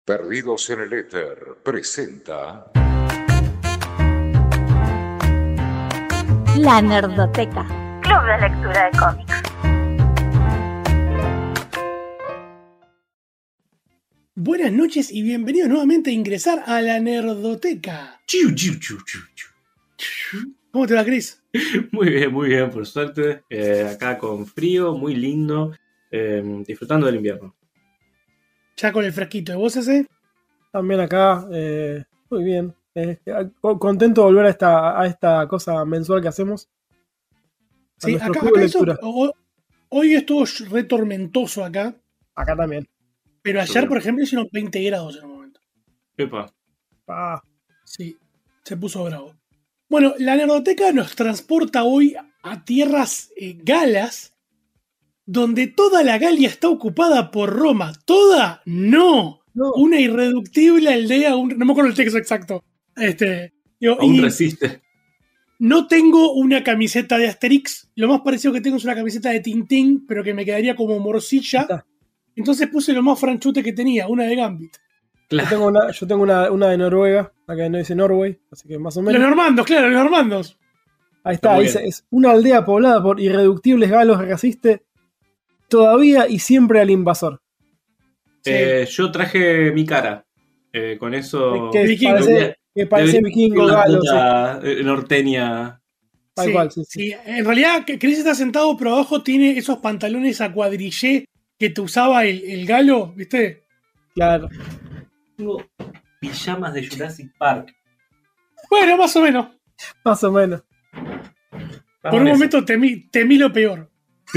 Perdidos en el Éter presenta La Nerdoteca, club de lectura de cómics. Buenas noches y bienvenidos nuevamente a ingresar a La Nerdoteca. Chiu, chiu, chiu, chiu, chiu. ¿Cómo te va, Chris? Muy bien, por suerte. Acá con frío, muy lindo, disfrutando del invierno. Ya con el fresquito. ¿Y vos, ese? También acá, muy bien. Contento de volver a esta cosa mensual que hacemos. Sí, acá hoy estuvo re tormentoso acá. Acá también. Pero ayer, por ejemplo, hicieron 20 grados en un momento. Epa. Sí, se puso bravo. Bueno, la Nerdoteca nos transporta hoy a tierras galas, donde toda la Galia está ocupada por Roma. ¿Toda? No. Una irreductible aldea, no me acuerdo el texto exacto. Aún resiste. No tengo una camiseta de Asterix. Lo más parecido que tengo es una camiseta de Tintín, pero que me quedaría como morcilla. Entonces puse lo más franchute que tenía, una de Gambit. Claro. Yo tengo una de Noruega, acá no dice Norway, así que más o menos. Los normandos, claro, los normandos. Ahí está, dice, es una aldea poblada por irreductibles galos que resiste todavía y siempre al invasor. Sí. Yo traje mi cara. Con eso. Que parece vikingo, galo. Norteña. Tal cual, sí. Sí, en realidad, Chris está sentado, pero abajo tiene esos pantalones a cuadrillé que te usaba el galo, ¿viste? Claro. Tengo pijamas de Jurassic Park. Bueno, más o menos. Más o menos. Por un momento temí lo peor.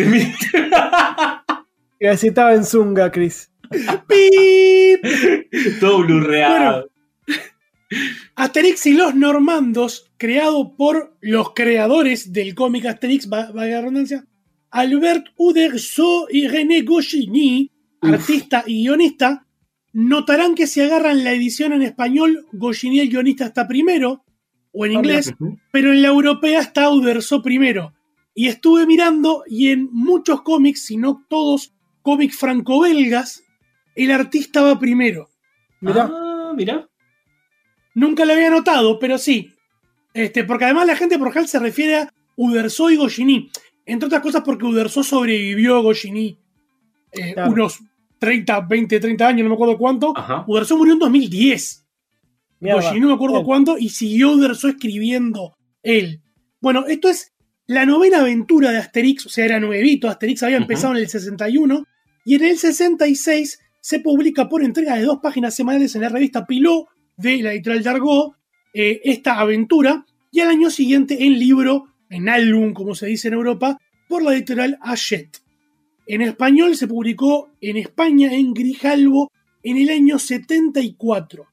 Y así estaba en Zunga, Chris. ¡Pip! Todo blurreado. Bueno, Asterix y los normandos, creado por los creadores del cómic Asterix, valga la redundancia, Albert Uderzo y René Goscinny, artista y guionista. Notarán que si agarran la edición en español, Goscinny el guionista está primero, o en inglés, pero en la europea está Uderzo primero. Y estuve mirando, y en muchos cómics, si no todos, cómics franco-belgas, el artista va primero. Mirá. Nunca lo había notado, pero sí. Porque además la gente por ejemplo se refiere a Uderzo y Goscinny. Entre otras cosas porque Uderzo sobrevivió a Goscinny unos 30 años, no me acuerdo cuánto. Ajá. Uderzo murió en 2010. Mierda. Goscinny no me acuerdo cuánto, y siguió Uderzo escribiendo él. Bueno, esto es la novena aventura de Asterix, o sea, era nuevito. Asterix había empezado en el 61, y en el 66 se publica por entrega de 2 páginas semanales en la revista Pilot de la editorial Dargaud, esta aventura, y al año siguiente en libro, en álbum, como se dice en Europa, por la editorial Hachette. En español se publicó en España, en Grijalbo, en el año 74.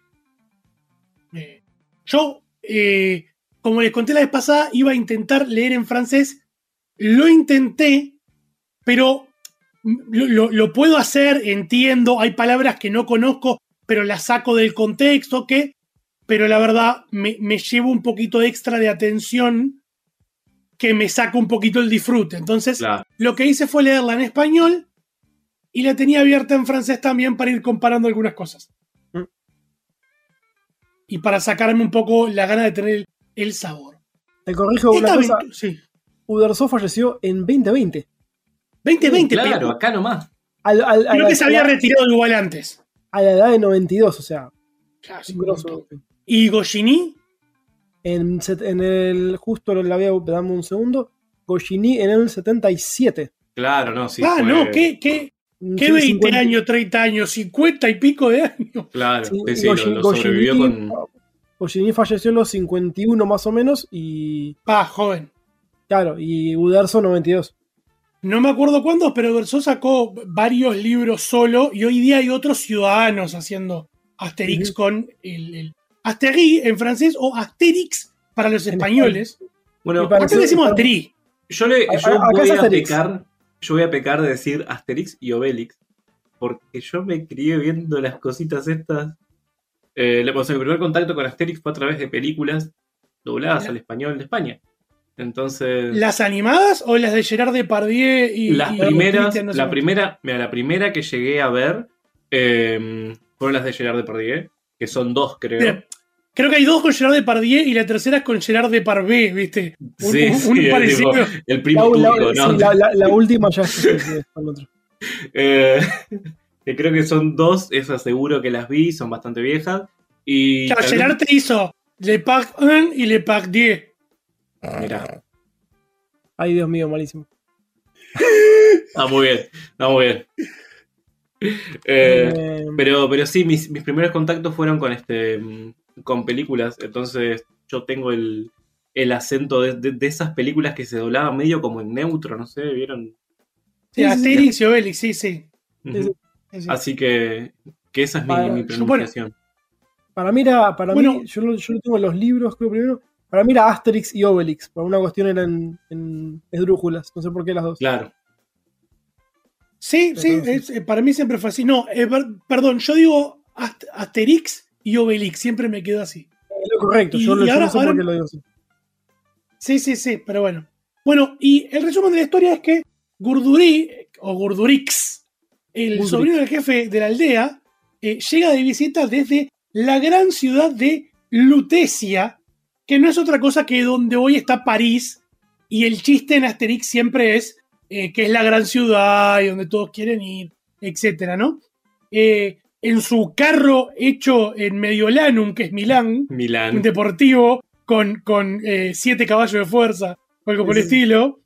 Yo, como les conté la vez pasada, iba a intentar leer en francés. Lo intenté, pero lo puedo hacer, entiendo. Hay palabras que no conozco, pero las saco del contexto, pero la verdad me llevo un poquito extra de atención que me saca un poquito el disfrute. Entonces, Lo que hice fue leerla en español y la tenía abierta en francés también para ir comparando algunas cosas. Y para sacarme un poco la gana de tener el sabor. Te corrijo una cosa. Sí. Uderzo falleció en 2020. 2020, claro, pero acá nomás. Creo que se había retirado igual antes. A la edad de 92, o sea. Claro, grosso. ¿Y Goscinny? Justo la voy a dame un segundo. Goscinny en el 77. Claro, no, sí. No, ¿qué 20 50 años, 30 años, 50 y pico de años? Claro, sí, lo sobrevivió con... Goscinny falleció en los 51 más o menos y... joven. Claro, y Uderzo 92. No me acuerdo cuándo, pero Uderzo sacó varios libros solo y hoy día hay otros ciudadanos haciendo Asterix con el Asterix en francés o Asterix para los españoles. Bueno, acá decimos Asterix. Yo voy a pecar de decir Asterix y Obelix, porque yo me crié viendo las cositas estas. Mi primer contacto con Asterix fue a través de películas dobladas al español de España. Entonces, ¿las animadas o las de Gerard Depardieu y las primeras? La primera que llegué a ver fueron las de Gerard Depardieu, que son 2, creo. Mira, creo que hay 2 con Gerard Depardieu y la tercera es con Gerard Depardieu, ¿viste? Un parecido. Tipo, el primo turco, ¿no? Sí, la última ya es con otro. Que creo que son 2, esas seguro que las vi, son bastante viejas. Y Claro, Gerard te hizo Le Parc 1 y Le Parc 10. Mirá. Ay, Dios mío, malísimo. Está muy bien. Pero sí, mis primeros contactos fueron con películas. Entonces yo tengo el acento de esas películas que se doblaban medio como en neutro, no sé, ¿vieron? Sí, Asterix y Obelix, sí. Uh-huh. Sí. Así que esa es mi pronunciación. Para mí, yo lo tengo en los libros, creo primero. Para mí era Asterix y Obelix. Por una cuestión eran en esdrújulas. No sé por qué las dos. Claro. Sí, para mí siempre fue así. No, perdón, yo digo Asterix y Obelix. Siempre me quedo así. Es lo correcto. Yo no sé por qué lo digo así. Sí, pero bueno. Bueno, y el resumen de la historia es que Gurdurix, el sobrino del jefe de la aldea, llega de visita desde la gran ciudad de Lutecia, que no es otra cosa que donde hoy está París, y el chiste en Asterix siempre es que es la gran ciudad y donde todos quieren ir, etcétera, ¿no? En su carro hecho en Mediolanum, que es Milán, un deportivo con 7 caballos de fuerza, o algo por el estilo,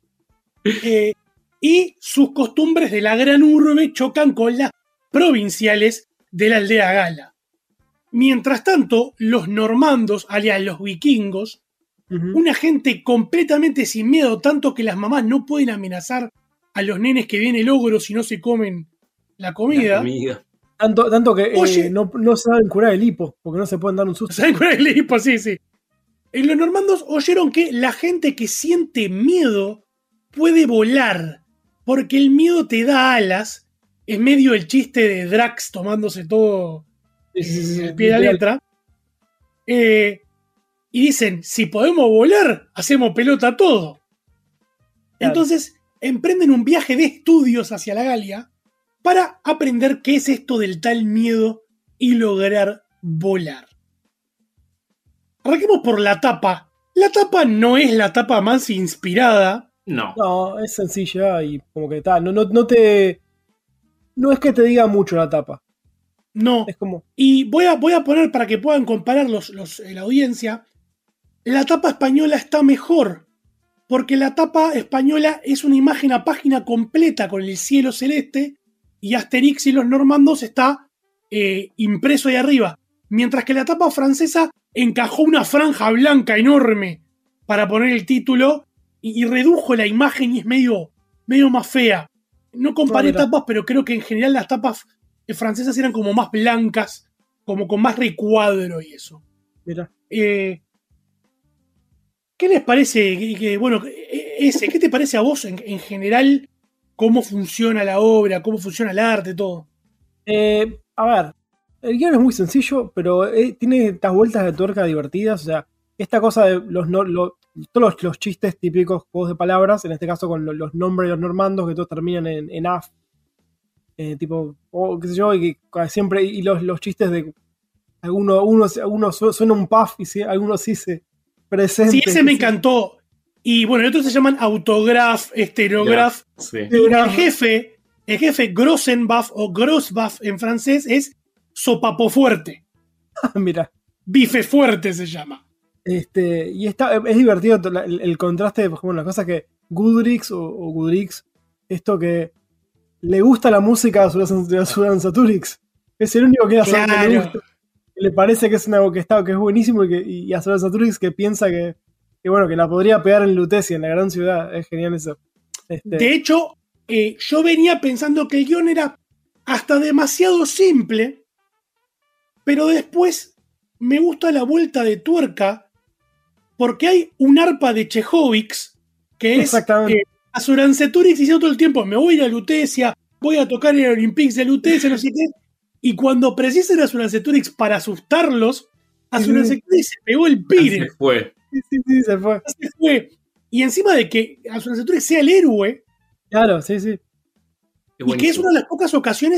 y sus costumbres de la gran urbe chocan con las provinciales de la aldea gala. Mientras tanto, los normandos, alias los vikingos, una gente completamente sin miedo, tanto que las mamás no pueden amenazar a los nenes que viene el ogro si no se comen la comida. Tanto que no saben curar el hipo, porque no se pueden dar un susto. Saben curar el hipo, sí. Los normandos oyeron que la gente que siente miedo puede volar, porque el miedo te da alas. Es medio el chiste de Drax tomándose todo al pie de la letra. Y dicen, si podemos volar, hacemos pelota todo. Claro. Entonces emprenden un viaje de estudios hacia la Galia para aprender qué es esto del tal miedo y lograr volar. Arranquemos por la tapa. La tapa no es la tapa más inspirada. No, es sencilla y como que tal. No es que te diga mucho la tapa. No. Es como... Y voy a poner para que puedan comparar la audiencia. La tapa española está mejor. Porque la tapa española es una imagen a página completa con el cielo celeste. Y Asterix y los normandos está impreso ahí arriba. Mientras que la tapa francesa encajó una franja blanca enorme para poner el título. Y redujo la imagen y es medio más fea. No comparé tapas, pero creo que en general las tapas francesas eran como más blancas, como con más recuadro y eso. Mira. ¿Qué les parece? ¿Qué te parece a vos en general? ¿Cómo funciona la obra? ¿Cómo funciona el arte? Todo. A ver, el guión es muy sencillo, pero tiene estas vueltas de tuerca divertidas. O sea, esta cosa de todos los chistes típicos, juegos de palabras, en este caso con los nombres de los normandos que todos terminan en af, tipo, qué sé yo, y que siempre, y los chistes de uno suena un puff y algunos sí se presentan. Sí, ese me encantó. Y bueno, el otro se llaman autograph, esterograph. Sí. El jefe Grossenbuff o Grossbuff en francés es sopapo fuerte. Mira. Bife fuerte se llama. Y es divertido el contraste, por ejemplo, la cosa que Gudrix o Gudrix, esto que le gusta la música a Suranzaturix, es el único que le gusta, que le parece que es algo que es buenísimo y a Suranzaturix que piensa que la podría pegar en Lutecia, en la gran ciudad. Es genial eso. De hecho, yo venía pensando que el guión era hasta demasiado simple, pero después me gusta la vuelta de tuerca. Porque hay un arpa de Chejovics que es a Suranzaturix diciendo todo el tiempo, me voy a ir a Lutecia, voy a tocar en el Olympics de Lutecia, no sé qué. Y cuando precisan a Suranzaturix para asustarlos, a Suranzaturix se pegó el pire. Se fue. Se fue. Y encima de que a Suranzaturix sea el héroe. Claro, sí. Y que es una de las pocas ocasiones,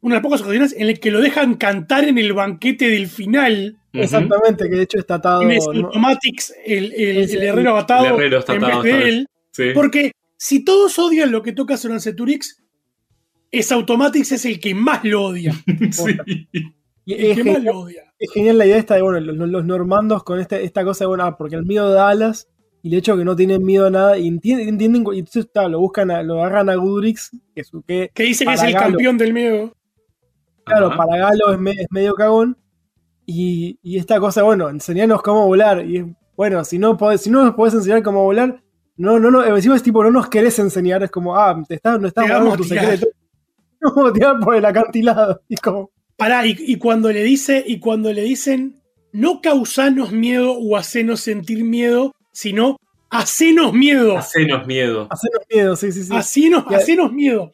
una de las pocas ocasiones en las que lo dejan cantar en el banquete del final. Exactamente, que de hecho está atado. Tienes Automatics, el herrero atado, El herrero está en atado vez esta de vez. él. Sí. Porque si todos odian lo que toca Soranceturix, es Automatics es el que más lo odia. Sí. Y El que más lo odia. es genial la idea esta de, bueno, los normandos con esta cosa de, bueno, porque el miedo de Alas y el hecho de que no tienen miedo a nada, y entienden y entonces lo buscan, lo agarran a Gudrix, que Que dice que es para el Galo, campeón del miedo. claro, Ajá. para Galo es medio cagón, y esta cosa, bueno, enseñarnos cómo volar, y bueno, si no nos podés enseñar cómo volar, no, encima es tipo, no nos querés enseñar, es como, no estás Te guardando vamos a tu tirar. secreto, no vamos a tirar por el acantilado, y como, Pará, y cuando le dicen, no causanos miedo o hacenos sentir miedo, sino hacenos miedo. Hacenos miedo. hacernos miedo, sí. Hacenos miedo.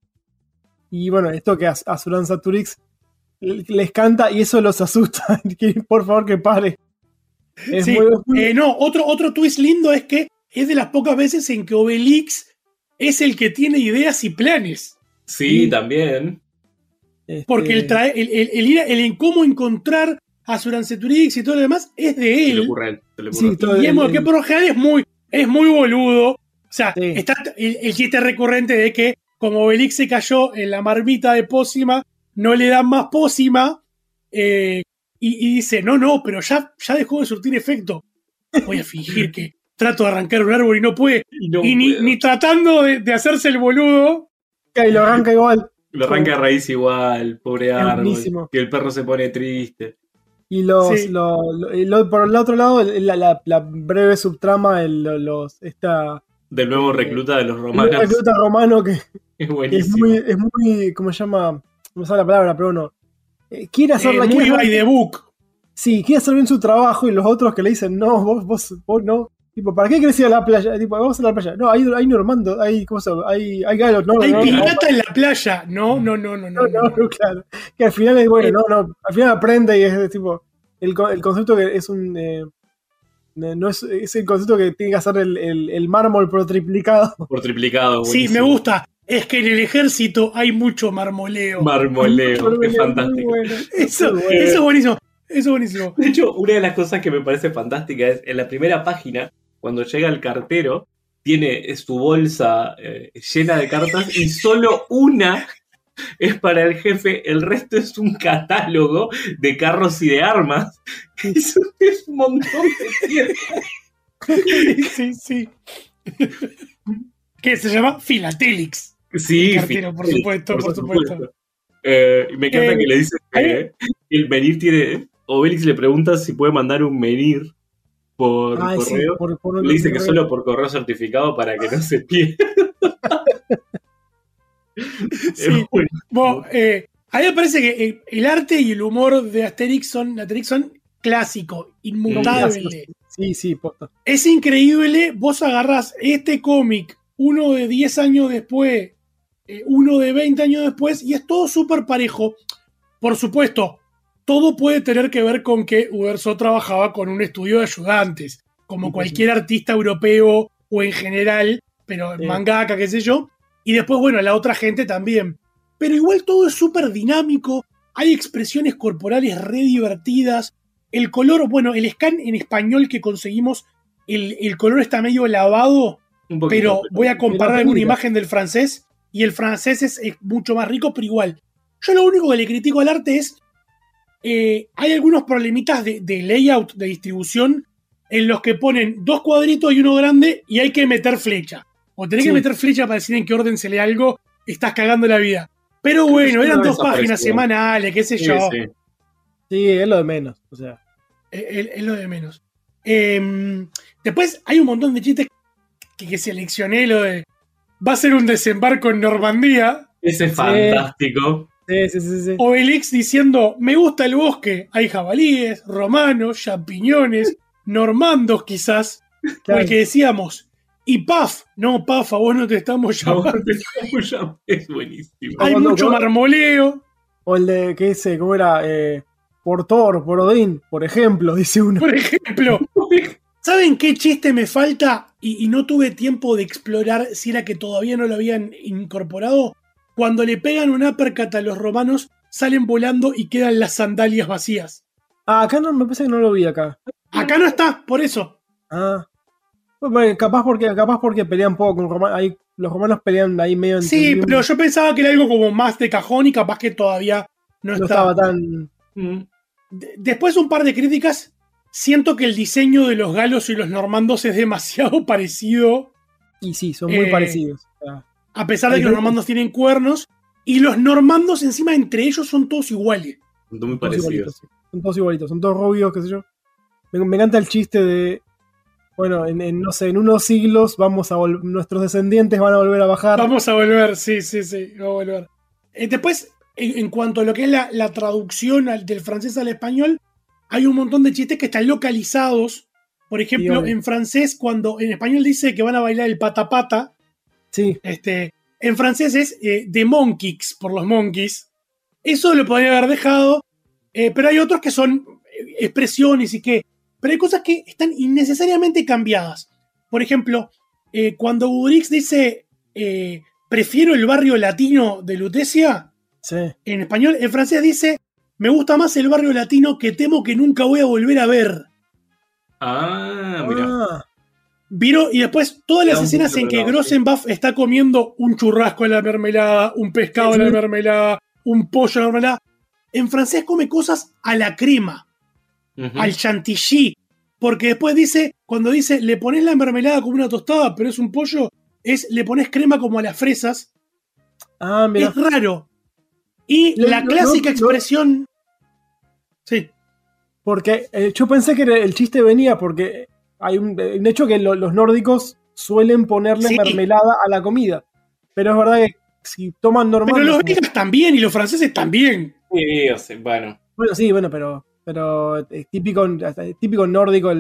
Y bueno, esto que a Suran Saturix les canta y eso los asusta. Por favor, que pare. Es Sí, muy- no, otro twist lindo es que es de las pocas veces en que Obelix es el que tiene ideas y planes. Sí, también. Porque el en cómo encontrar a Suranceturix y todo lo demás es de Se le él. ocurre a él. Se le ocurre. Sí, todo Y que por lo general es muy boludo. O sea, Sí. está el chiste recurrente de que como Obelix se cayó en la marmita de pócima, no le dan más pócima. Y dice, no, pero ya dejó de surtir efecto. Voy a fingir que trato de arrancar un árbol y no puede. Y no Y puedo. ni tratando de hacerse el boludo. y lo arranca igual. Lo arranca a raíz igual, pobre árbol. buenísimo. Que el perro se pone triste. Y Sí. por el otro lado, la breve subtrama, esta Del nuevo recluta de los el romanos. recluta romano que Es es buenísimo. muy, ¿cómo se llama? No me sale la palabra, pero no. Quiere hacerla, Muy quiere by the book. sí, quiere hacer bien su trabajo y los otros que le dicen, no, vos no. Tipo, ¿para qué querés ir a la playa? Tipo, vamos a la playa. No, hay normando, ¿cómo se llama? Hay galos, no, Hay no, pirata en la playa. No. no, claro. Que al final es bueno, no, al final aprende y es tipo, el concepto que es un, no es el concepto que tiene que hacer el mármol pero triplicado. Por triplicado. Sí, buenísimo. me gusta. Es que en el ejército hay mucho marmoleo. Marmoleo. Es fantástico. Muy bueno. Eso Muy bueno. es buenísimo. Eso es buenísimo. De hecho, una de las cosas que me parece fantástica es en la primera página, cuando llega el cartero, tiene su bolsa llena de cartas y solo una es para el jefe, el resto es un catálogo de carros y de armas. Eso es un montón de tiempo. Sí. Que se llama Philatélix. Sí, Cartero, por supuesto. Y me encanta que le dice que el menir tiene. Obelix le pregunta si puede mandar un menir por Sí, correo. Le dice que solo por correo certificado para que no se pierda. Sí. Bueno, a mí me parece que el arte y el humor de Asterix son clásico, inmutable. Sí, posta. Es increíble, vos agarrás este cómic, uno de 10 años después, uno de 20 años después, y es todo súper parejo. Por supuesto, todo puede tener que ver con que Uderzo trabajaba con un estudio de ayudantes, como cualquier artista europeo o en general, pero mangaka, qué sé yo. Y después, bueno, la otra gente también. Pero igual todo es súper dinámico, hay expresiones corporales re divertidas. El color, bueno, el scan en español que conseguimos, el color está medio lavado, Un poquito, pero voy a comparar pero alguna mira. imagen del francés y el francés es mucho más rico, pero igual. Yo lo único que le critico al arte es hay algunos problemitas de layout, de distribución, en los que ponen 2 cuadritos y uno grande y hay que meter flecha. O tenés que meter flecha para decir en qué orden se lee algo, estás cagando la vida. Pero bueno, eran 2 páginas semanales, qué sé yo. Sí, es lo de menos. O sea. Es lo de menos. Después hay un montón de chistes que seleccioné, lo de va a ser un desembarco en Normandía. Ese es fantástico. Sí. Obelix diciendo, me gusta el bosque, hay jabalíes, romanos, champiñones, normandos quizás, Claro. porque decíamos, y Paf, no, Paf, a vos no te estamos llamando. Es buenísimo. Hay mucho marmoleo. O el de, ¿qué dice? ¿Cómo era? Por Thor, por Odín, por ejemplo, dice uno. Por ejemplo, ¿saben qué chiste me falta? Y no tuve tiempo de explorar si era que todavía no lo habían incorporado. cuando le pegan un uppercut a los romanos, salen volando y quedan las sandalias vacías. Ah, acá no, me parece que no lo vi acá. Acá no está, por eso. Ah. Bueno, capaz porque pelean poco con romanos. Ahí, los romanos pelean ahí medio en Sí, pero yo pensaba que era algo como más de cajón y capaz que todavía no estaba tan. Después de un par de críticas, siento que el diseño de los galos y los normandos es demasiado parecido. Y sí, son muy parecidos. O sea, a pesar de que los normandos tienen cuernos. Y los normandos encima entre ellos son todos iguales. Son muy parecidos. Son todos igualitos, son todos rubios, qué sé yo. Me encanta el chiste de... Bueno, no sé, en unos siglos nuestros descendientes van a volver a bajar. Vamos a volver, sí, vamos a volver. Después, en cuanto a lo que es la traducción del francés al español, hay un montón de chistes que están localizados. Por ejemplo, en francés, cuando en español dice que van a bailar el patapata, sí. En francés es The Monkeys, por los Monkeys. Eso lo podría haber dejado, pero hay otros que son expresiones y que... Pero hay cosas que están innecesariamente cambiadas. Por ejemplo, cuando Gudrix dice prefiero el barrio latino de Lutecia, sí. En español, en francés dice me gusta más el barrio latino que temo que nunca voy a volver a ver. Ah, mira. Y después todas las escenas en que Grossenbach está comiendo un churrasco en la mermelada, un pescado en la mermelada, un pollo en la mermelada. En francés come cosas a la crema, al chantilly. Porque después dice, cuando dice le pones la mermelada como una tostada, pero es un pollo, le pones crema como a las fresas. Ah, mira. Es raro. Y la clásica expresión... Sí. Porque yo pensé que el chiste venía porque... Hay un hecho que los nórdicos suelen ponerle mermelada a la comida. Pero es verdad que si toman normal... Pero los belgas también y los franceses también. Sí, o sea, bueno. Bueno, sí, bueno, pero es típico nórdico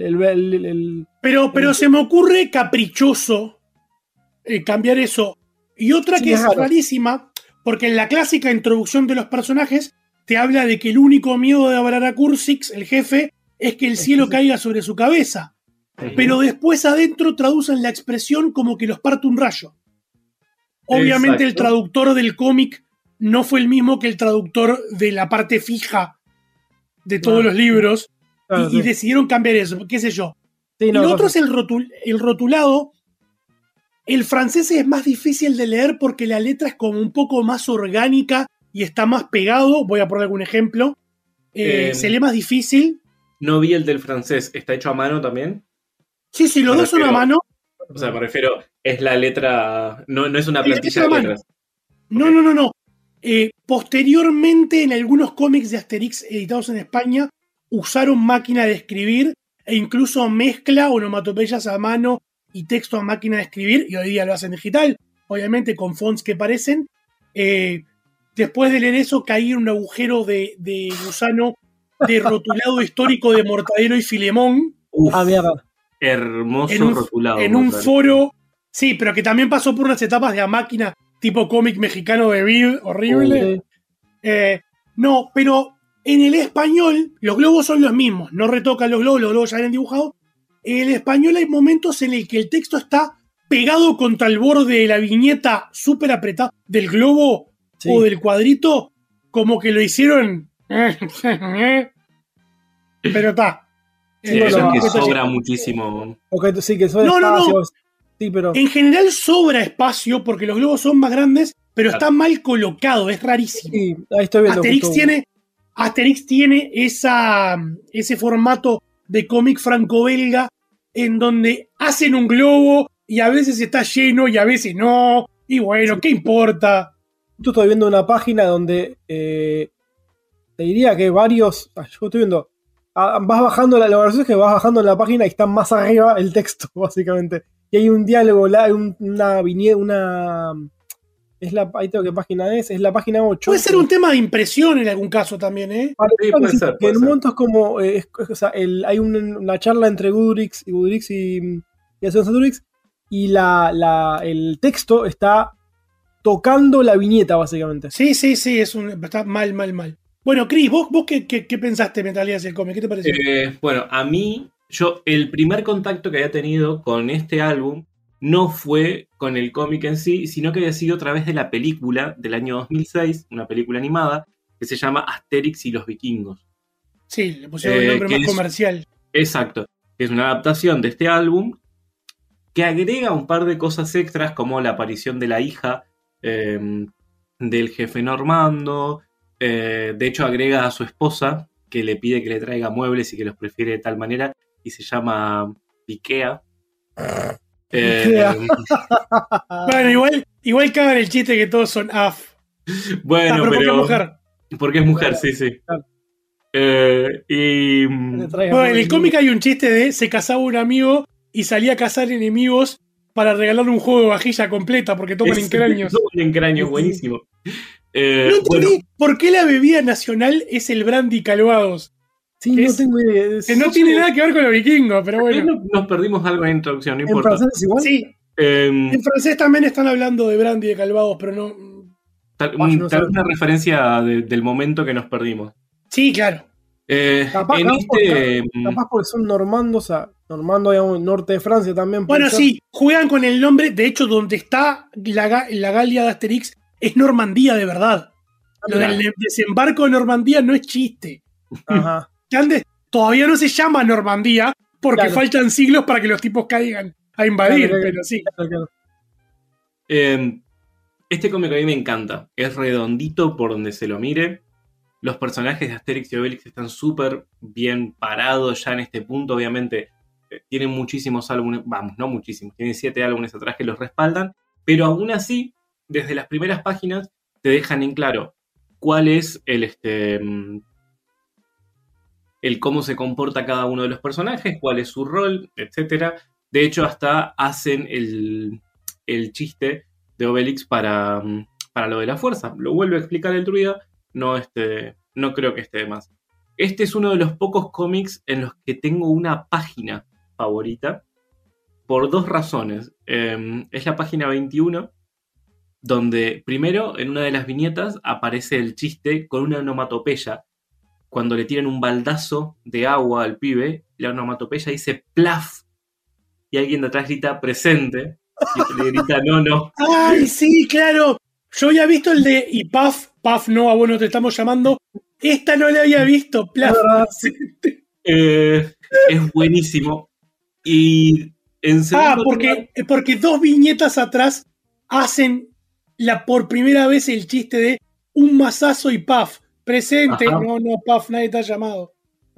Pero se me ocurre caprichoso cambiar eso. Y otra que es rarísima, porque en la clásica introducción de los personajes te habla de que el único miedo de Abrara Cursix, el jefe, es que el cielo caiga sobre su cabeza. Pero después adentro traducen la expresión como que los parte un rayo. Obviamente el traductor del cómic no fue el mismo que el traductor de la parte fija de todos los libros. Y decidieron cambiar eso, qué sé yo. Sí, y lo otro es el rotulado. El francés es más difícil de leer porque la letra es como un poco más orgánica y está más pegado. Voy a poner algún ejemplo. Se lee más difícil. No vi el del francés. ¿Está hecho a mano también? Sí, los dos son a mano. O sea, me refiero, es la letra... No es una plantilla de letras. No. Posteriormente, en algunos cómics de Asterix editados en España, usaron máquina de escribir e incluso mezcla onomatopeyas a mano y texto a máquina de escribir, y hoy día lo hacen digital, obviamente con fonts que parecen. Después de leer eso, caí en un agujero de gusano de rotulado histórico de Mortadelo y Filemón. Mierda. Hermoso rotulado. En un foro, sí, pero que también pasó por unas etapas de a máquina, tipo cómic mexicano de Vid, horrible. No, pero en el español, los globos son los mismos, no retocan los globos ya vienen dibujados. En el español hay momentos en el que el texto está pegado contra el borde de la viñeta súper apretada del globo o del cuadrito, como que lo hicieron. Pero está. Eso que sobra muchísimo. Que sobra espacio. No. Sí, pero... En general sobra espacio porque los globos son más grandes, pero está mal colocado, es rarísimo. Sí, ahí estoy viendo. Asterix tiene ese formato de cómic franco-belga en donde hacen un globo y a veces está lleno y a veces no. Y bueno, ¿qué importa? Yo estoy viendo una página donde te diría que varios... Yo estoy viendo... Vas bajando, la verdad es que vas bajando en la página y está más arriba el texto, básicamente. Y hay un diálogo, hay una viñeta, ahí tengo qué página es la página 8. Puede ser un tema de impresión en algún caso también, ¿eh? Sí, puede ser. En un momento es como, hay una charla entre Gudrix y Ascenso Durix, y el texto está tocando la viñeta, básicamente. Sí, está mal. Bueno, Chris, ¿vos qué pensaste mientras leías el cómic? ¿Qué te pareció? Bueno, a mí, el primer contacto que había tenido con este álbum no fue con el cómic en sí, sino que había sido a través de la película del año 2006, una película animada, que se llama Asterix y los vikingos. Sí, le pusieron el nombre más comercial. Exacto, que es una adaptación de este álbum que agrega un par de cosas extras, como la aparición de la hija del jefe normando. De hecho, agrega a su esposa, que le pide que le traiga muebles y que los prefiere de tal manera, y se llama Ikea. Bueno, igual cabe en el chiste que todos son AF. Bueno, pero porque es mujer. Porque es mujer, sí. Bueno, en el cómic hay un chiste de se casaba un amigo y salía a cazar enemigos para regalar un juego de vajilla completa porque toman en cráneos. Toman en cráneos, buenísimo. No entendí por qué la bebida nacional es el brandy Calvados. Sí, no tengo idea. Que no tiene nada que ver con los vikingos, pero bueno. Nos perdimos algo en la introducción, no importa. ¿En francés es igual? Sí. En francés también están hablando de brandy de Calvados, pero no. Tal vez una referencia del momento que nos perdimos. Sí, claro. Capaz porque son normandos, o sea, normando, digamos, norte de Francia también. Bueno, sí, juegan con el nombre. De hecho, donde está la Galia de Asterix es Normandía de verdad. Lo del desembarco de Normandía no es chiste. Ajá. Todavía no se llama Normandía porque faltan siglos para que los tipos caigan a invadir, pero sí. Claro. Este cómic a mí me encanta. Es redondito por donde se lo mire. Los personajes de Asterix y Obelix están súper bien parados ya en este punto. Obviamente tienen muchísimos álbumes, vamos, no muchísimos, tienen 7 álbumes atrás que los respaldan, pero aún así, desde las primeras páginas te dejan en claro cuál es el cómo se comporta cada uno de los personajes, cuál es su rol, etc. De hecho, hasta hacen el chiste de Obelix para lo de la fuerza. Lo vuelve a explicar el druida. No creo que esté de más. Este es uno de los pocos cómics en los que tengo una página favorita por 2 razones. Es la página 21, donde primero en una de las viñetas aparece el chiste con una onomatopeya. Cuando le tiran un baldazo de agua al pibe, la onomatopeya dice plaf, y alguien de atrás grita presente, y otro le grita no. ¡Ay, sí, claro! Yo había visto el de y Puff, no, a vos no te estamos llamando. Esta no la había visto, plaf. Es buenísimo. Y en segundo porque 2 viñetas atrás hacen por primera vez el chiste de un mazazo y Puff. Presente, ajá. No, Puff, nadie te ha llamado.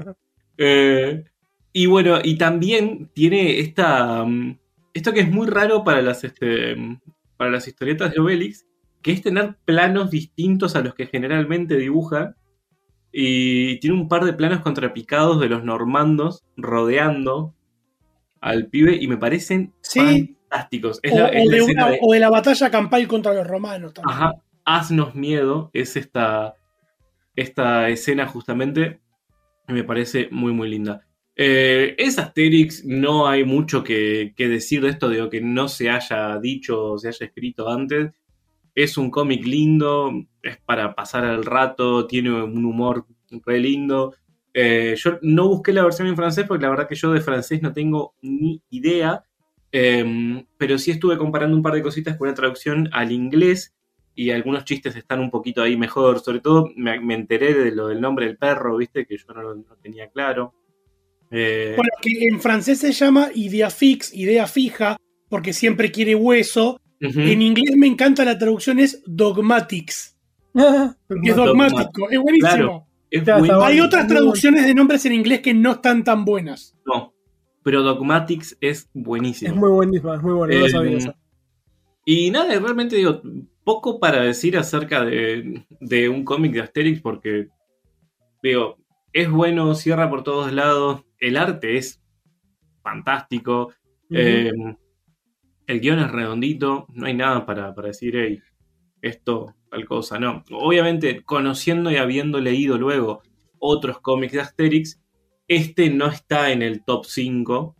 Y bueno, y también tiene esto que es muy raro para las historietas de Obelix, que es tener planos distintos a los que generalmente dibujan, y tiene un par de planos contrapicados de los normandos rodeando al pibe, y me parecen fantásticos. O de la batalla campal contra los romanos también. Ajá, Haznos Miedo es esta escena justamente, me parece muy muy linda. Es Asterix, no hay mucho que decir de esto, digo, que no se haya dicho o se haya escrito antes. Es un cómic lindo, es para pasar el rato, tiene un humor re lindo. Yo no busqué la versión en francés porque la verdad que yo de francés no tengo ni idea, pero sí estuve comparando un par de cositas con una traducción al inglés, y algunos chistes están un poquito ahí mejor. Sobre todo me enteré de lo del nombre del perro, viste, que yo no tenía claro. Bueno, que en francés se llama idea fija, porque siempre quiere hueso. Uh-huh. En inglés me encanta la traducción, es dogmatics. Es dogmático, es buenísimo. Claro, hay otras traducciones de nombres en inglés que no están tan buenas. No, pero dogmatics es buenísimo. Es muy buenísimo, no lo sabía eso. Y nada, realmente digo, poco para decir acerca de un cómic de Asterix, porque digo, es bueno, cierra por todos lados, el arte es fantástico, uh-huh. El guión es redondito, no hay nada para decir, hey, esto, tal cosa, no. Obviamente, conociendo y habiendo leído luego otros cómics de Asterix, este no está en el top 5,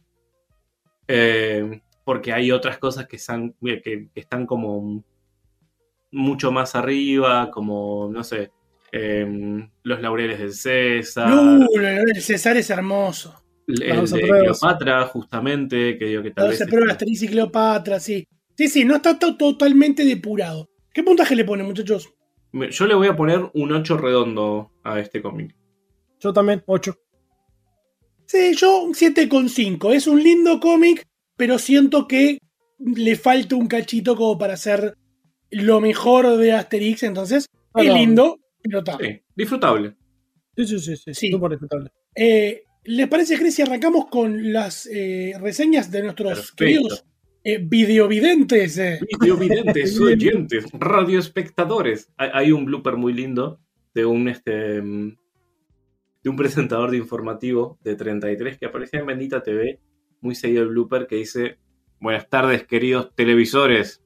porque hay otras cosas que están como mucho más arriba, como, no sé, Los Laureles del César. El César es hermoso. El de Cleopatra, justamente, que digo que tal vez... 12 pruebas, Asterix y Cleopatra, sí. Sí, no está totalmente depurado. ¿Qué puntaje le ponen, muchachos? Yo le voy a poner un 8 redondo a este cómic. Yo también, 8. Sí, yo un 7,5. Es un lindo cómic, pero siento que le falta un cachito como para hacer lo mejor de Asterix. Entonces, es lindo, pero está. Sí, disfrutable. Sí, súper disfrutable. ¿Les parece, Cris, si arrancamos con las reseñas de nuestros queridos videovidentes? Videovidentes, oyentes, radioespectadores. Hay un blooper muy lindo de un presentador de informativo de 33 que aparecía en Bendita TV, muy seguido el blooper, que dice: buenas tardes, queridos televisores.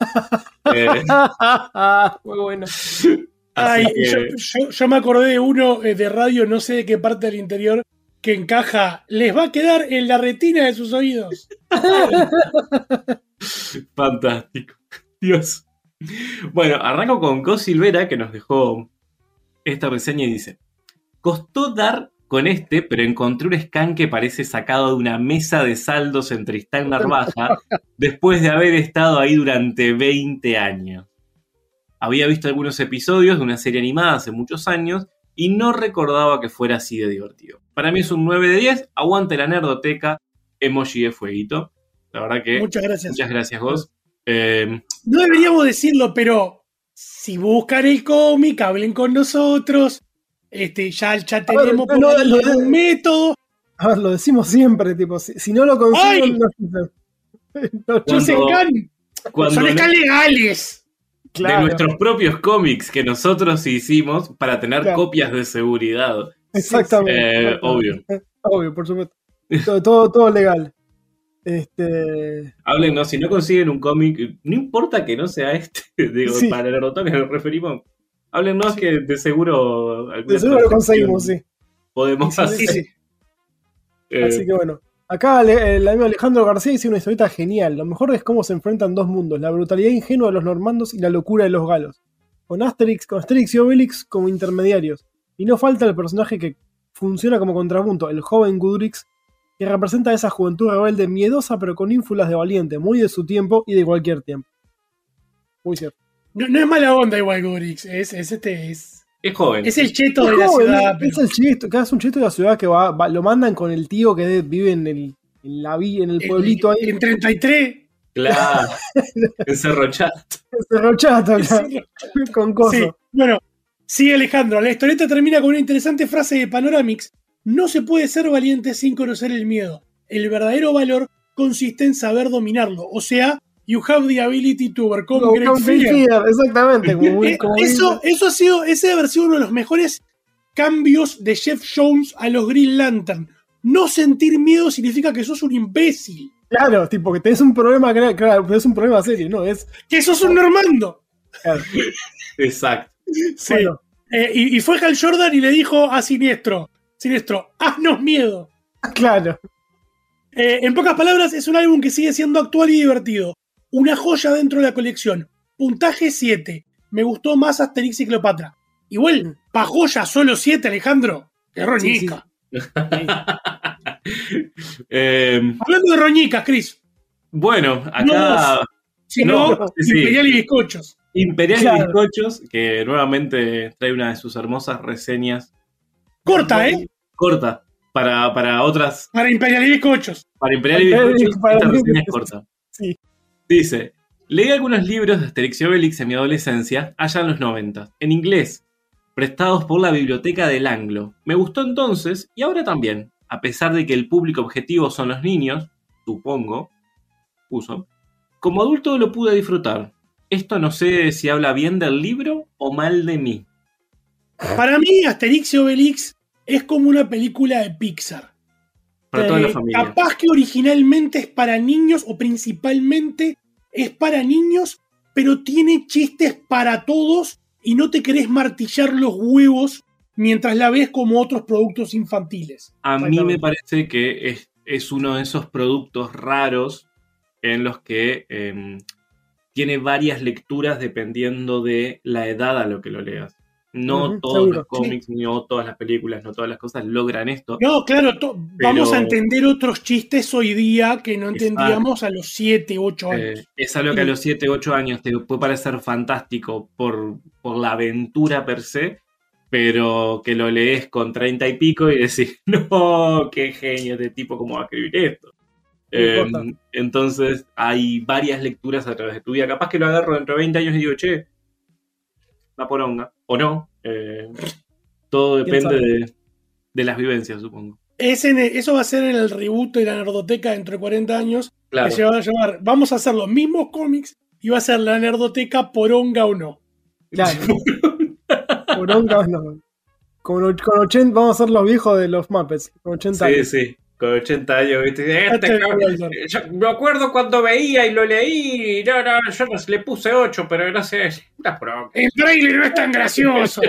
Muy bueno. Ay, yo me acordé de uno de radio, no sé de qué parte del interior, que encaja, les va a quedar en la retina de sus oídos. Fantástico. Dios. Bueno, arranco con Co Silvera, que nos dejó esta reseña y dice: costó dar con pero encontré un scan que parece sacado de una mesa de saldos en Tristán Narvaja después de haber estado ahí durante 20 años. Había visto algunos episodios de una serie animada hace muchos años y no recordaba que fuera así de divertido. Para mí es un 9 de 10, aguante la nerdoteca, emoji de fueguito. La verdad que... Muchas gracias, vos. No deberíamos decirlo, pero si buscan el cómic, hablen con nosotros. Ya tenemos un método. A ver, lo decimos siempre, tipo, si no lo consiguen, son scan legales. Claro. De nuestros propios cómics que nosotros hicimos para tener copias de seguridad. Exactamente. Obvio. Obvio, por supuesto. Todo legal. Háblenos, si no consiguen un cómic, no importa que no sea para el Nerdotoca nos referimos. Háblenos que de seguro... De seguro lo conseguimos, sí. Podemos hacer. Sí. Así que bueno. Acá el amigo Alejandro García dice una historieta genial. Lo mejor es cómo se enfrentan dos mundos: la brutalidad ingenua de los normandos y la locura de los galos. Con Asterix y Obelix como intermediarios. Y no falta el personaje que funciona como contrapunto, el joven Gudrix, que representa esa juventud rebelde miedosa pero con ínfulas de valiente, muy de su tiempo y de cualquier tiempo. Muy cierto. No es mala onda igual Gudrix, es joven. Es el cheto de la ciudad. Es el cheto, que es un cheto de la ciudad que lo mandan con el tío que vive en el pueblito ahí. En 33. Claro. En Cerro Chato. Con cosas. Sí. Bueno, sigue Alejandro. La historieta termina con una interesante frase de Panoramix: no se puede ser valiente sin conocer el miedo. El verdadero valor consiste en saber dominarlo. O sea, you have the ability to overcome great fear. Exactamente. Ese debe haber sido uno de los mejores cambios de Jeff Jones a los Green Lantern. No sentir miedo significa que sos un imbécil. Claro, tipo que tenés un problema, claro, pero es un problema serio, ¿no? Es que sos un normando. Claro. Exacto. Sí. Bueno. Y fue Hal Jordan y le dijo a Sinestro, haznos miedo. Claro. En pocas palabras, es un álbum que sigue siendo actual y divertido. Una joya dentro de la colección. Puntaje 7. Me gustó más Asterix y Cleopatra. Igual, pa' joya solo 7, Alejandro. ¡Qué roñica! Sí. Hablando de roñicas, Chris. Bueno, acá... Imperial y Bizcochos. Imperial y Bizcochos, que nuevamente trae una de sus hermosas reseñas. Corta, Corta. Para otras... Para Imperial y Bizcochos. Para Imperial y Bizcochos, esta reseña es corta. Sí. Dice: leí algunos libros de Asterix y Obelix en mi adolescencia, allá en los 90, en inglés, prestados por la biblioteca del Anglo. Me gustó entonces y ahora también, a pesar de que el público objetivo son los niños, supongo, como adulto lo pude disfrutar. Esto no sé si habla bien del libro o mal de mí. Para mí, Asterix y Obelix es como una película de Pixar. Para toda la familia. Capaz que originalmente es para niños, o principalmente es para niños, pero tiene chistes para todos y no te querés martillar los huevos mientras la ves como otros productos infantiles. A mí me parece que es uno de esos productos raros en los que tiene varias lecturas dependiendo de la edad a lo que lo leas. No todos seguro, los cómics, no todas las películas, no todas las cosas logran esto. No, claro, vamos a entender otros chistes hoy día que no entendíamos a los 7, 8 años. Es algo que a los 7, 8 años te puede parecer fantástico por la aventura per se, pero que lo lees con 30 y pico y decís, no, qué genio este tipo, ¿cómo va a escribir esto? Entonces hay varias lecturas a través de tu vida. Capaz que lo agarro dentro de 20 años y digo, che, la poronga, o no. Todo depende de las vivencias, supongo. Eso va a ser en el reboot de la Nerdoteca dentro de 40 años, Claro. que se va a llamar, vamos a hacer los mismos cómics y va a ser la Nerdoteca poronga o no. Claro. Poronga, no. Con 80, vamos a ser los viejos de los Muppets. Con 80 años. Sí, con 80 años, ¿viste? Yo me acuerdo cuando veía y lo leí. No, yo le puse 8, pero no sé. Una poronga. El trailer no es tan gracioso.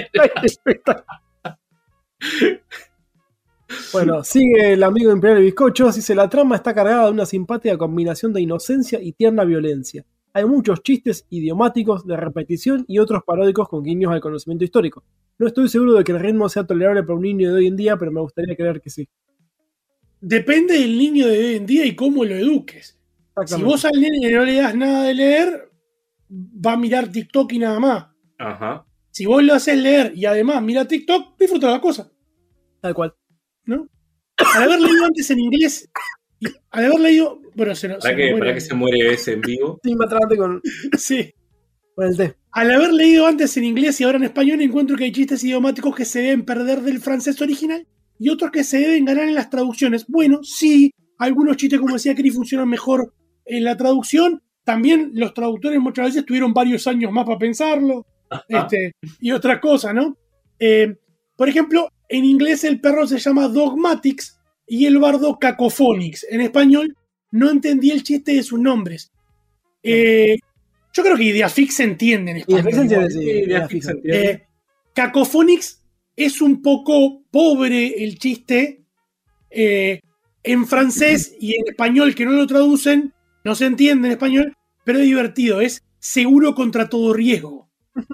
Bueno, sigue el amigo Imperial de Bizcochos. Dice: la trama está cargada de una simpática combinación de inocencia y tierna violencia. Hay muchos chistes idiomáticos de repetición y otros paródicos con guiños al conocimiento histórico. No estoy seguro de que el ritmo sea tolerable para un niño de hoy en día, pero me gustaría creer que sí. Depende del niño de hoy en día y cómo lo eduques. Si vos al nene no le das nada de leer, va a mirar TikTok y nada más. Ajá. Si vos lo haces leer y además mira TikTok, disfruta la cosa. Tal cual. ¿No? Al haber leído antes en inglés, al haber leído. Bueno, ¿Para que se muere ese en vivo? Sí, me atrapaste con Sí. el té. Al haber leído antes en inglés y ahora en español, encuentro que hay chistes idiomáticos que se deben perder del francés original y otros que se deben ganar en las traducciones. Bueno, sí, algunos chistes, como decía Cris, funcionan mejor en la traducción. También los traductores muchas veces tuvieron varios años más para pensarlo. Y otra cosa, ¿no? Por ejemplo, en inglés el perro se llama Dogmatics y el bardo Cacophonics. En español no entendí el chiste de sus nombres. Yo creo que Ideafix se entiende en español. Cacophonics es un poco pobre el chiste. En francés y en español, que no lo traducen, no se entiende en español, pero es divertido. Es seguro contra todo riesgo.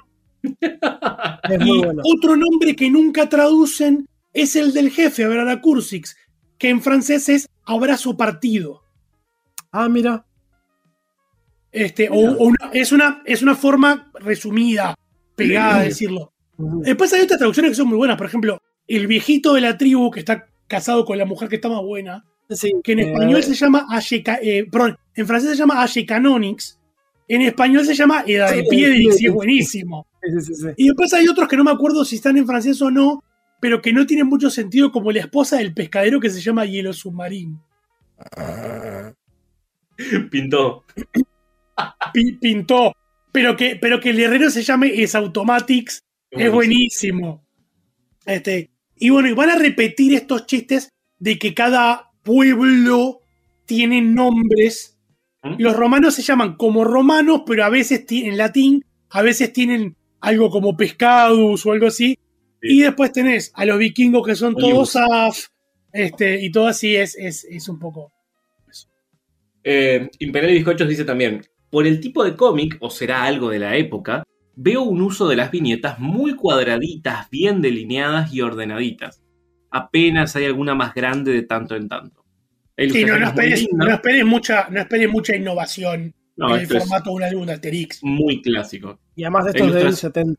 Es muy bueno. Otro nombre que nunca traducen es el del jefe, Abraracursix, que en francés es abrazo partido. Ah, mira. Es una forma resumida, pegada de decirlo. Después hay otras traducciones que son muy buenas. Por ejemplo, el viejito de la tribu que está casado con la mujer que está más buena, Sí, que en español se llama en francés se llama Canonix, en español se llama Edad de Piedrix y es buenísimo. Sí. Y después hay otros que no me acuerdo si están en francés o no, pero que no tienen mucho sentido, como la esposa del pescadero que se llama Hielo Submarín. Pintó. Pintó. Pero que el herrero se llame Automatics es buenísimo. Y bueno, y van a repetir estos chistes de que cada pueblo tiene nombres. Los romanos se llaman como romanos, pero a veces en latín, a veces tienen algo como pescadus o algo así. Sí. Y después tenés a los vikingos que son todos af, y todo así es un poco eso. Imperial Bizcochos dice también: por el tipo de cómic, o será algo de la época, veo un uso de las viñetas muy cuadraditas, bien delineadas y ordenaditas. Apenas hay alguna más grande de tanto en tanto. Sí, no esperes mucha innovación en el formato de un álbum de Asterix. Muy clásico. Y además de esto es del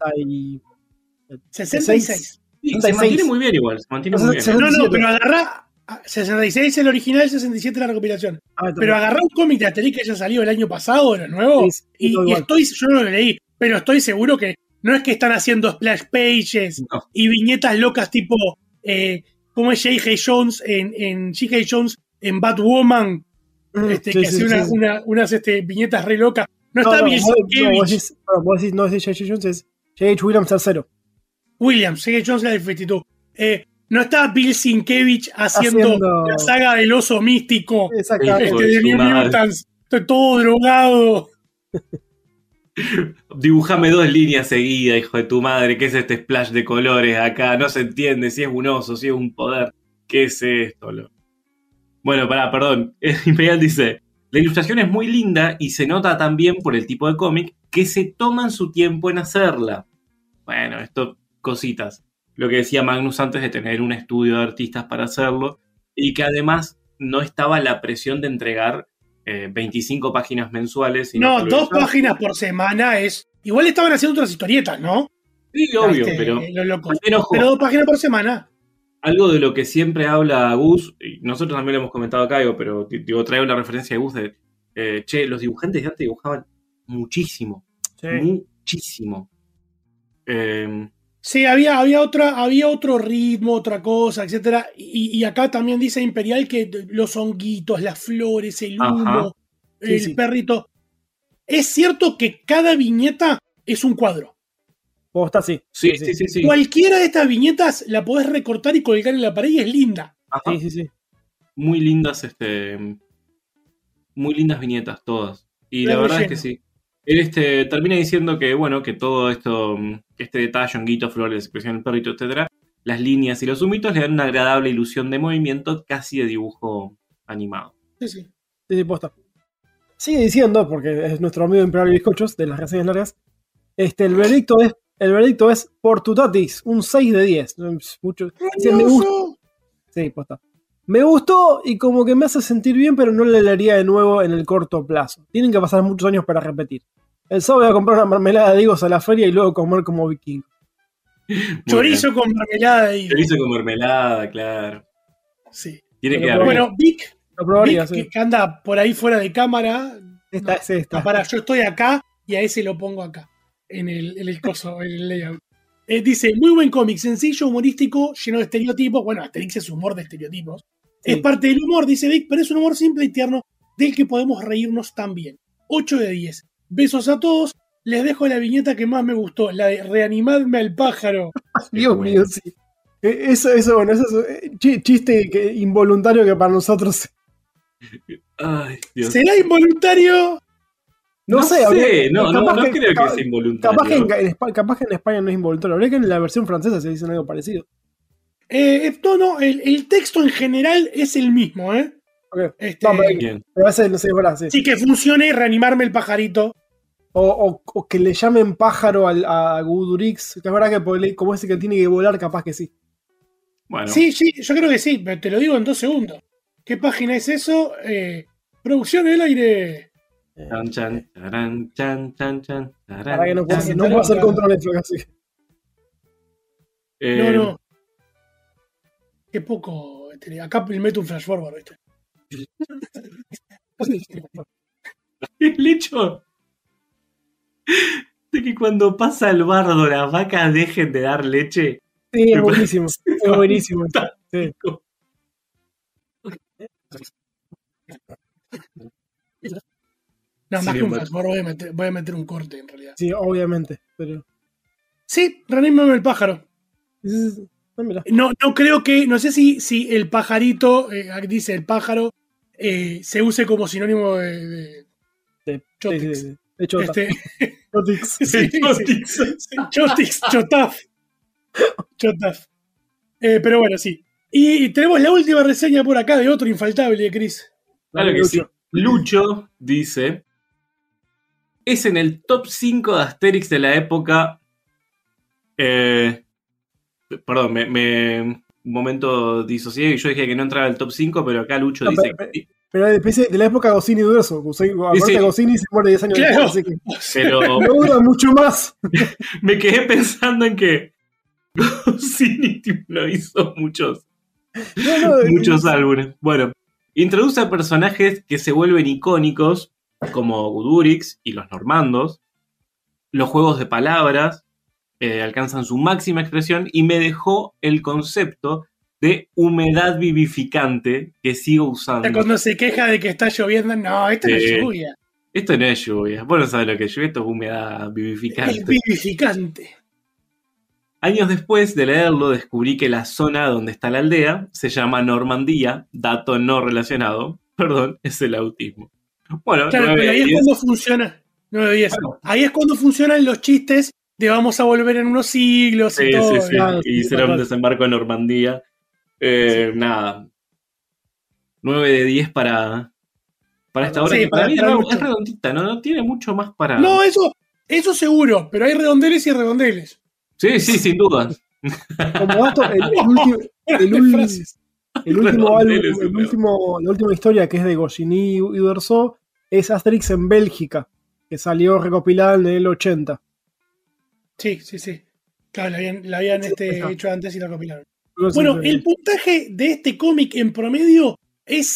66. Sí, se mantiene muy bien igual. No, pero agarrá 66 el original, 67 la recopilación. Pero agarrá un cómic de Asterix que haya salido el año pasado, de nuevo, y yo no lo leí, pero estoy seguro que no es que están haciendo splash pages y viñetas locas tipo como es J.K. Jones en J.K. Jones en Batwoman, que hace unas viñetas re locas. No está Bill Sienkiewicz. No es J.J. Jones, es J.H. Williams III. J.J. Jones la defectitud. No está Bill Sienkiewicz haciendo la saga del oso místico de New Mutants. Estoy todo drogado. Dibujame 2 líneas seguidas, hijo de tu madre. ¿Qué es este splash de colores acá? No se entiende si es un oso, si es un poder. ¿Qué es esto? Bueno, perdón. Imperial dice: la ilustración es muy linda y se nota también por el tipo de cómic que se toman su tiempo en hacerla. bueno, esto, cositas. Lo que decía Magnus antes de tener un estudio de artistas para hacerlo, y que además no estaba la presión de entregar 25 páginas mensuales. Sino No, 2 páginas por semana es... Igual estaban haciendo otras historietas, ¿no? Sí, obvio, pero... Los locos. También, ojo, Pero 2 páginas por semana. algo de lo que siempre habla Gus, y nosotros también lo hemos comentado acá, pero digo, traigo la referencia de Gus de, los dibujantes de antes dibujaban muchísimo. Sí. Muchísimo. Sí, había otro ritmo, otra cosa, etcétera. Y acá también dice Imperial que los honguitos, las flores, el humo, Ajá. el Sí. perrito. Es cierto que cada viñeta es un cuadro. Posta, sí. Sí. Cualquiera de estas viñetas la podés recortar y colgar en la pared y es linda. Ajá. Sí. Muy lindas, muy lindas viñetas todas. Y la verdad es que sí. Él termina diciendo que, bueno, que todo esto, este detalle, honguito, flores, expresión del perrito, etcétera, las líneas y los humitos le dan una agradable ilusión de movimiento, casi de dibujo animado. Sí. Sí, posta. Sigue diciendo, porque es nuestro amigo Imperial Bizcochos, de las reseñas largas, el veredicto es Portutatis, un 6 de 10. Mucho. Dice, me gustó. Sí, posta. Me gustó y como que me hace sentir bien, pero no le leería de nuevo en el corto plazo. Tienen que pasar muchos años para repetir. El sábado voy a comprar una mermelada de higos a la feria y luego comer como vikingo. Chorizo con mermelada de higo. Chorizo con mermelada, claro. Sí. Tiene que Pero haber. Bueno, Vic, Lo probaría, Vic, sí. que anda por ahí fuera de cámara. Esta es esta. Pará, yo estoy acá y a ese lo pongo acá, en el coso, en el layout. Dice, muy buen cómic, sencillo, humorístico, lleno de estereotipos. Bueno, Asterix es humor de estereotipos. Sí. Es parte del humor, dice Vic, pero es un humor simple y tierno del que podemos reírnos también. 8 de 10. Besos a todos. Les dejo la viñeta que más me gustó, la de reanimadme al pájaro. Dios mío, sí. Eso es chiste involuntario que para nosotros. Ay, Dios. ¿Será involuntario? No sé, no capaz que- creo que sea involuntario. Capaz que en España no es involuntario. Habría que en la versión francesa se dicen algo parecido. No, el texto en general es el mismo, ¿eh? Okay. Este, No, pero, Bien. pero a veces no sé, es verdad, sí. sí que funcione reanimarme el pajarito. O que le llamen pájaro a Gudurix, que es verdad que como ese que tiene que volar, capaz que sí. Bueno, Sí, yo creo que sí, pero te lo digo en 2 segundos. ¿Qué página es eso? Producción del aire. Chan, chan, tarán, chan, chan, chan, tarán, Para que no puedo chan. hacer controles así. No. Qué poco. Acá le meto un flash forward, ¿viste? El hecho de que cuando pasa el bardo las vacas dejen de dar leche. Sí, es buenísimo. Es buenísimo. Sí. No, Sí, más que un bueno. flash forward, voy a meter un corte en realidad. Sí, obviamente. Pero. Sí, reanímame el pájaro. Mira. No creo que. No sé si el pajarito, dice el pájaro, se use como sinónimo de Chotix. Sí. De chota. Chotix. Chotix. Sí, Chotix. sí. Chotix, Chotaf. Pero bueno, sí. Y tenemos la última reseña por acá de otro infaltable, Chris. Claro que sí. Lucho dice: es en el top 5 de Asterix de la época. Perdón, un momento disocié y yo dije que no entraba en el top 5, pero acá Lucho No, dice pero- que sí. Pero de la época Goscinny Durso. Aparte Goscinny se muere 10 años Claro. después, así que Pero no dura mucho más. me quedé pensando en que Goscinny lo hizo muchos muchos álbumes. Bueno, introduce a personajes que se vuelven icónicos, como Gudurix y los normandos. Los juegos de palabras alcanzan su máxima expresión y me dejó el concepto de humedad vivificante que sigo usando. Cuando se queja de que está lloviendo, no, esto no es lluvia. Esto no es lluvia. Vos no sabés lo que es lluvia, esto es humedad Es vivificante. vivificante. Años después de leerlo, descubrí que la zona donde está la aldea se llama Normandía, dato no relacionado. Perdón, es el autismo. Bueno, Claro, 9 pero ahí de es 10. cuando funciona. 9-10. Claro. Ahí es cuando funcionan los chistes de vamos a volver en unos siglos Sí, y todo. sí, sí. Claro, Y sí, será un total. desembarco en Normandía. Nada. 9 de 10 para esta obra. Sí, Que para mí para es mucho. redondita, no tiene mucho más para. No, eso seguro, pero hay redondeles y redondeles. Sí, sin duda. Como dato, la última historia que es de Goscinny y Uderzo es Asterix en Bélgica, que salió recopilada en el 80. Sí. Claro, la habían hecho antes y la copilaron. No sé, Bueno, el puntaje de este cómic en promedio es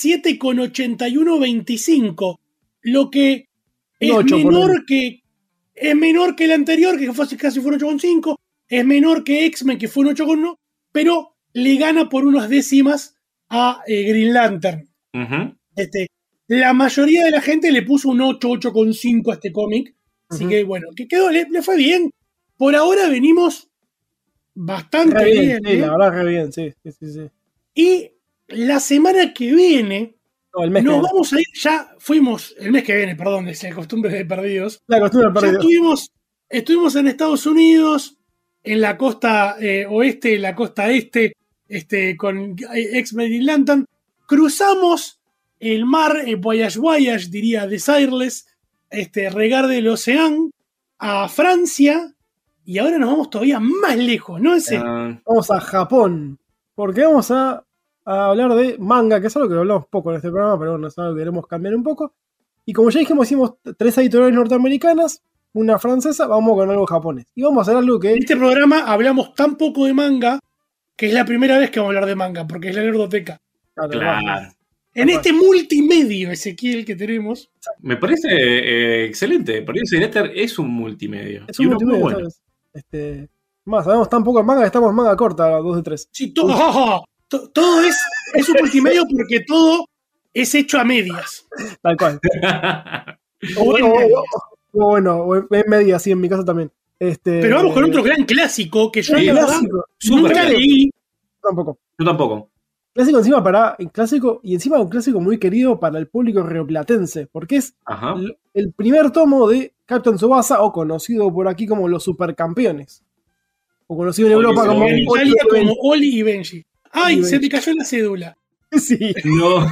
7,8125, lo que es 8, menor que el anterior, que casi fue un 8,5, es menor que X-Men, que fue un 8,1, pero le gana por unas décimas a Green Lantern. Uh-huh. La mayoría de la gente le puso un 8, 8,5 a este cómic, así que bueno, que quedó, le fue bien. Por ahora venimos bastante bien. Sí, la verdad, re bien, sí. Y la semana que viene No, el mes nos que viene. vamos a ir, ya fuimos, el mes que viene, perdón, es la costumbre de perdidos. La costumbre de Ya perdidos. estuvimos en Estados Unidos, en la costa oeste, en la costa este, con X-Men y Lantern. Cruzamos el mar, Voyage, diría Desireless, regar del océano a Francia, y ahora nos vamos todavía más lejos, ¿no? Vamos a Japón, porque vamos a hablar de manga, que es algo que hablamos poco en este programa, pero bueno, es algo que queremos cambiar un poco. Y como ya dijimos, hicimos 3 editoriales norteamericanas, una francesa, vamos con algo japonés. Y vamos a hacer algo que... En este programa hablamos tan poco de manga que es la primera vez que vamos a hablar de manga, porque es la nerdoteca. Claro. En este multimedio, Ezequiel, que tenemos. Me parece excelente. Por eso Letter es un multimedia. Es un multimedia, muy bueno. ¿Sabes? Más, sabemos tan poco de manga que estamos en manga corta, 2 de 3. Sí, todo es un multimedio porque todo es hecho a medias. Tal cual. O en medias. O en media, sí, en mi caso también. Pero vamos con otro gran clásico que yo gran la verdad clásico. nunca leí. Yo tampoco. Clásico encima clásico, y encima un clásico muy querido para el público rioplatense, porque es el primer tomo de Captain Tsubasa, o conocido por aquí como los Supercampeones. O conocido en Europa como en Italia como Oli y Benji. ¡Ay! Se te cayó la cédula. Sí. No.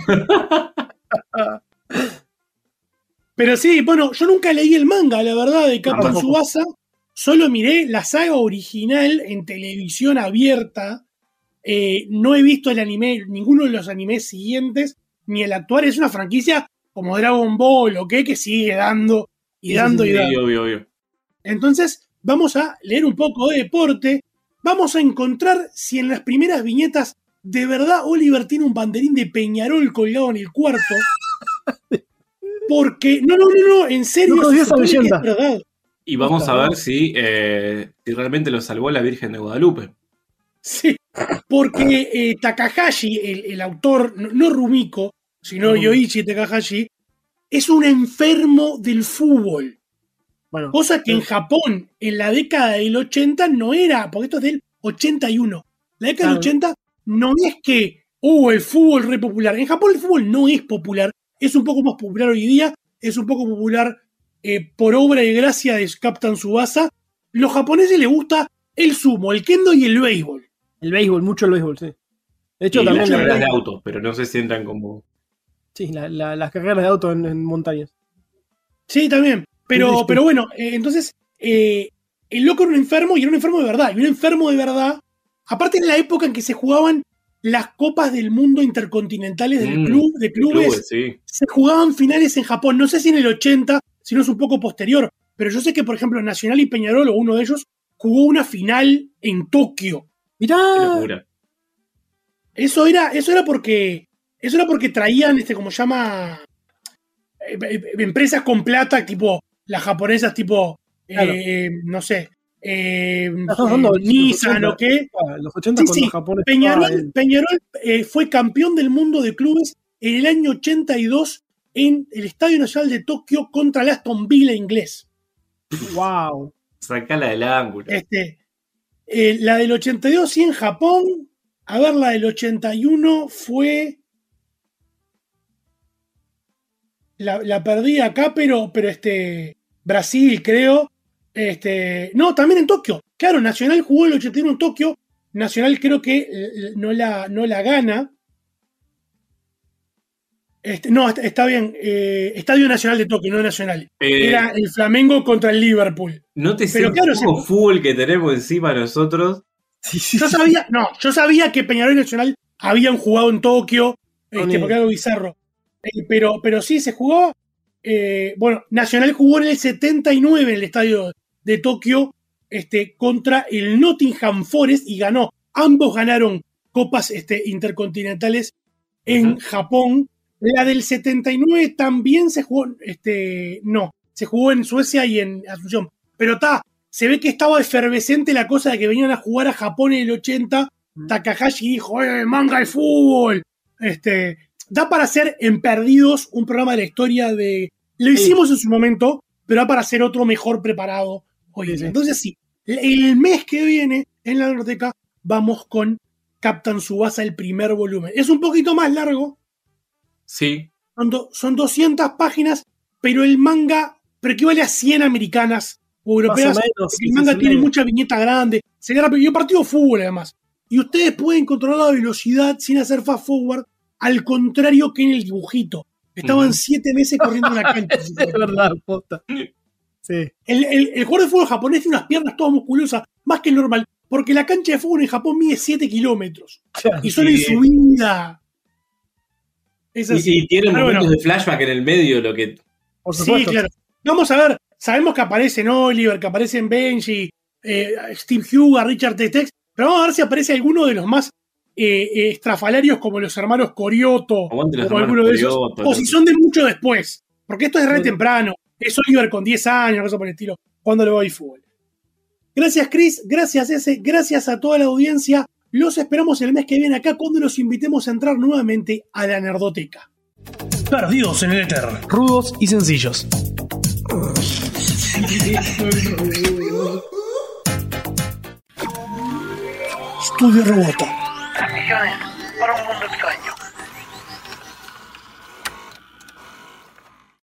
Pero sí, bueno, yo nunca leí el manga, la verdad, de Captain Tsubasa. Solo miré la saga original en televisión abierta. No he visto el anime, ninguno de los animes siguientes, ni el actual. Es una franquicia como Dragon Ball o que sigue dando y dando y dando. Obvio. Entonces, vamos a leer un poco de deporte. Vamos a encontrar si en las primeras viñetas de verdad Oliver tiene un banderín de Peñarol colgado en el cuarto. Porque, no, en serio, no es verdad. Y vamos a ver si realmente lo salvó la Virgen de Guadalupe. Sí, porque Takahashi, el autor, no Rumiko, sino Yoichi Takahashi, es un enfermo del fútbol. Bueno, cosa que en Japón, en la década del 80, no era, porque esto es del 81. La década del 80 no es que el fútbol re popular. En Japón el fútbol no es popular, es un poco más popular hoy día, es un poco popular por obra y gracia de Captain Tsubasa. Los japoneses les gusta el sumo, el kendo y el béisbol. El béisbol, mucho el béisbol, sí. De hecho, y también las carreras de autos, pero no se sientan como... Sí, las carreras de auto en montañas. Sí, también. Pero bueno, entonces, el loco era un enfermo, y era un enfermo de verdad. Y un enfermo de verdad, aparte en la época en que se jugaban las copas del mundo intercontinentales del de clubes, sí. Se jugaban finales en Japón. No sé si en el 80, si no es un poco posterior, pero yo sé que, por ejemplo, Nacional y Peñarol, o uno de ellos, jugó una final en Tokio. ¡Mirá! ¡Qué locura! Eso era porque traían, como se llama, empresas con plata, tipo las japonesas, tipo, claro. no sé, Nissan o qué. Los 80 cuando Japón Peñarol fue campeón del mundo de clubes en el año 82 en el Estadio Nacional de Tokio contra el Aston Villa inglés. ¡Wow! Sacala del ángulo. La del 82 sí en Japón. A ver, la del 81 fue... La perdí acá, pero Brasil, creo. No, también en Tokio. Claro, Nacional jugó el 81 en Tokio. Nacional creo que no la gana. No, está bien. Estadio Nacional de Tokio, no Nacional. Era el Flamengo contra el Liverpool. No te sé Pero el claro, poco fútbol que tenemos encima nosotros. Yo sabía que Peñarol y Nacional habían jugado en Tokio, porque era algo bizarro. Pero sí, se jugó. Bueno, Nacional jugó en el 79 en el estadio de Tokio contra el Nottingham Forest y ganó. Ambos ganaron copas intercontinentales en Japón. La del 79 también se jugó, se jugó en Suecia y en Asunción. Pero se ve que estaba efervescente la cosa de que venían a jugar a Japón en el 80. Takahashi dijo, manga de fútbol. Da para hacer en Perdidos un programa de la historia de... Lo hicimos en su momento, pero da para hacer otro mejor preparado hoy. Sí. Entonces sí, el mes que viene en la biblioteca vamos con Captain Tsubasa, el primer volumen. Es un poquito más largo. Sí. Son 200 páginas, pero el manga equivale a 100 americanas o europeas. El manga tiene mucha viñeta grande. Se agarra yo partido de fútbol además. Y ustedes pueden controlar la velocidad sin hacer fast forward, al contrario que en el dibujito. Estaban 7 meses corriendo en la cancha. Es verdad, posta. Sí. El jugador de fútbol japonés tiene unas piernas todas musculosas, más que el normal, porque la cancha de fútbol en Japón mide 7 kilómetros. Y son en subida. Es así. Y tienen momentos de flashback en el medio, lo que... Por supuesto. Sí, claro. Vamos a ver, sabemos que aparecen Oliver, que aparecen Benji, Steve Huga, Richard Tex, pero vamos a ver si aparece alguno de los más estrafalarios como los hermanos Corioto o alguno de esos, o si son de mucho después, porque esto es re temprano, es Oliver con 10 años, cosa por el estilo, cuando le va a fútbol. Gracias Chris, gracias Ese, gracias a toda la audiencia, los esperamos el mes que viene acá cuando los invitemos a entrar nuevamente a la Nerdoteca. Perdidos en el éter, rudos y sencillos. Estudio Robota. Transmisiones